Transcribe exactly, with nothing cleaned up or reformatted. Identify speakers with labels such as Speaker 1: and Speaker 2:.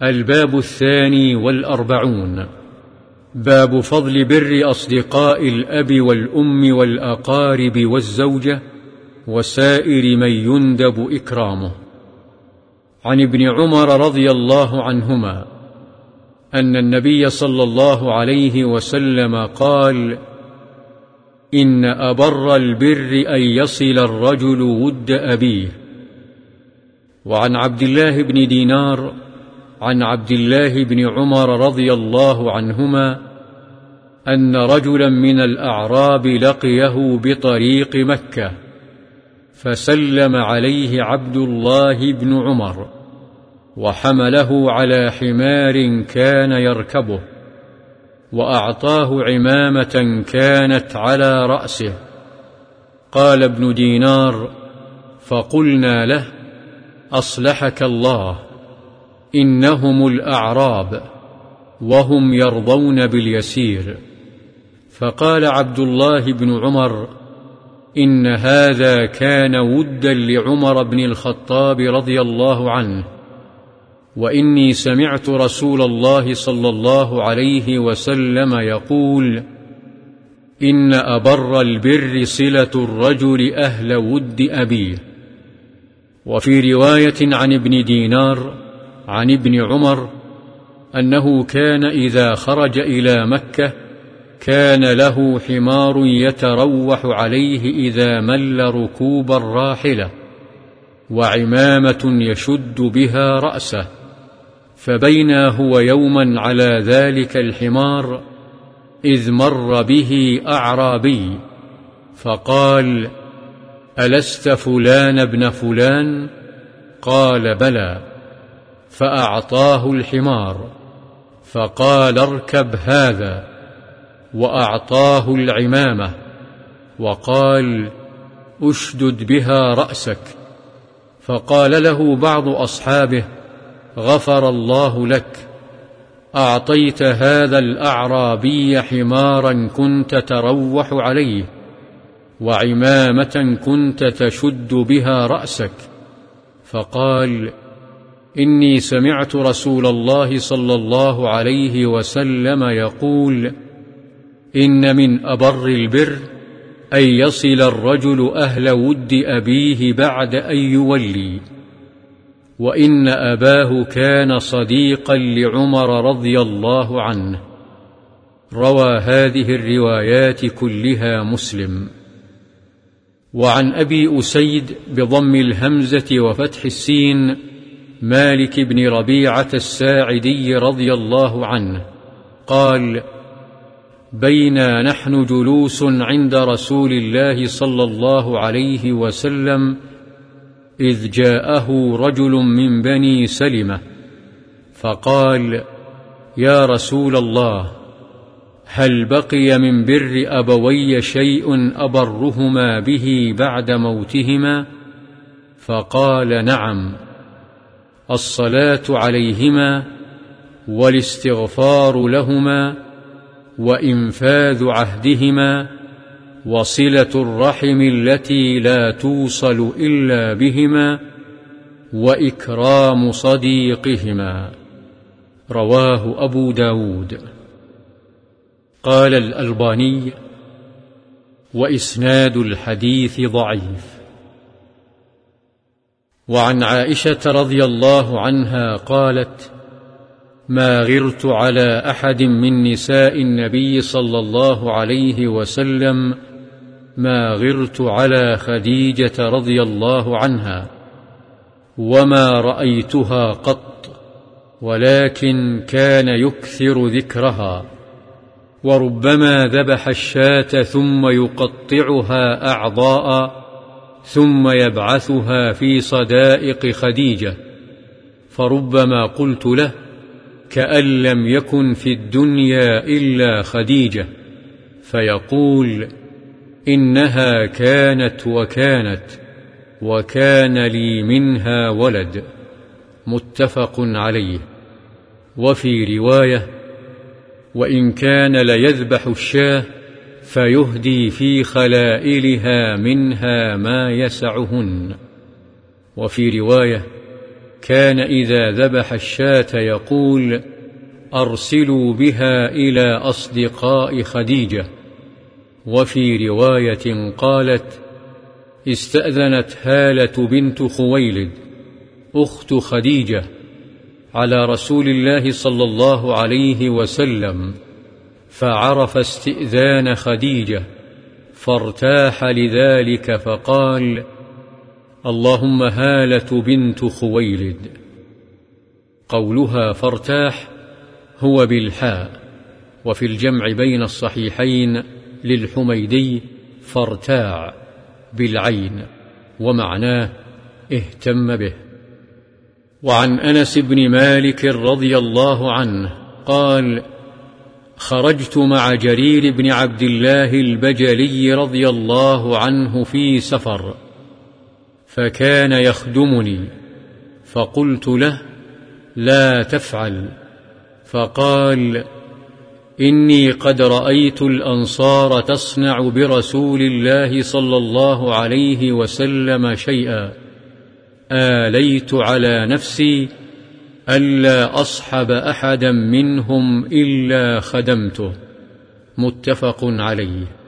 Speaker 1: الباب الثاني والأربعون. باب فضل بر أصدقاء الأب والأم والأقارب والزوجة وسائر من يندب إكرامه. عن ابن عمر رضي الله عنهما أن النبي صلى الله عليه وسلم قال: إن أبر البر أن يصل الرجل ود أبيه. وعن عبد الله بن دينار عن عبد الله بن عمر رضي الله عنهما أن رجلا من الأعراب لقيه بطريق مكة، فسلم عليه عبد الله بن عمر، وحمله على حمار كان يركبه، وأعطاه عمامة كانت على رأسه. قال ابن دينار: فقلنا له: أصلحك الله، إنهم الأعراب وهم يرضون باليسير. فقال عبد الله بن عمر: إن هذا كان ودا لعمر بن الخطاب رضي الله عنه، وإني سمعت رسول الله صلى الله عليه وسلم يقول: إن أبر البر صلة الرجل أهل ود أبيه. وفي رواية عن ابن دينار عن ابن عمر أنه كان إذا خرج إلى مكة كان له حمار يتروح عليه إذا مل ركوب الراحلة، وعمامة يشد بها رأسه. فبينا هو يوما على ذلك الحمار إذ مر به أعرابي فقال: ألست فلان ابن فلان؟ قال: بلى. فأعطاه الحمار فقال: اركب هذا، وأعطاه العمامة وقال: أشدد بها رأسك. فقال له بعض أصحابه: غفر الله لك، أعطيت هذا الأعرابي حمارا كنت تروح عليه، وعمامة كنت تشد بها رأسك. فقال: إني سمعت رسول الله صلى الله عليه وسلم يقول: إن من أبر البر أن يصل الرجل أهل ود أبيه بعد أن يولي. وإن أباه كان صديقا لعمر رضي الله عنه. روى هذه الروايات كلها مسلم. وعن أبي أسيد بضم الهمزة وفتح السين مالك بن ربيعة الساعدي رضي الله عنه قال: بينا نحن جلوس عند رسول الله صلى الله عليه وسلم إذ جاءه رجل من بني سلمة فقال: يا رسول الله، هل بقي من بر أبوي شيء أبرهما به بعد موتهما؟ فقال: نعم، الصلاة عليهما، والاستغفار لهما، وإنفاذ عهدهما، وصلة الرحم التي لا توصل إلا بهما، وإكرام صديقهما. رواه أبو داود. قال الألباني: وإسناد الحديث ضعيف. وعن عائشة رضي الله عنها قالت: ما غرت على أحد من نساء النبي صلى الله عليه وسلم ما غرت على خديجة رضي الله عنها، وما رأيتها قط، ولكن كان يكثر ذكرها، وربما ذبح الشاة ثم يقطعها أعضاء ثم يبعثها في صدائق خديجة، فربما قلت له: كأن لم يكن في الدنيا إلا خديجة، فيقول: إنها كانت وكانت، وكان لي منها ولد. متفق عليه. وفي رواية: وإن كان ليذبح الشاة فيهدي في خلائلها منها ما يسعهن. وفي رواية: كان إذا ذبح الشاة يقول: أرسلوا بها إلى أصدقاء خديجة. وفي رواية قالت: استأذنت هالة بنت خويلد أخت خديجة على رسول الله صلى الله عليه وسلم، فعرف استئذان خديجة فارتاح لذلك فقال: اللهم هالة بنت خويلد. قولها فارتاح هو بالحاء، وفي الجمع بين الصحيحين للحميدي فارتاع بالعين، ومعناه اهتم به. وعن أنس بن مالك رضي الله عنه قال: خرجت مع جرير بن عبد الله البجلي رضي الله عنه في سفر، فكان يخدمني، فقلت له: لا تفعل. فقال: إني قد رأيت الأنصار تصنع برسول الله صلى الله عليه وسلم شيئا، آليت على نفسي ألا أصحب أحدا منهم إلا خدمته. متفق عليه.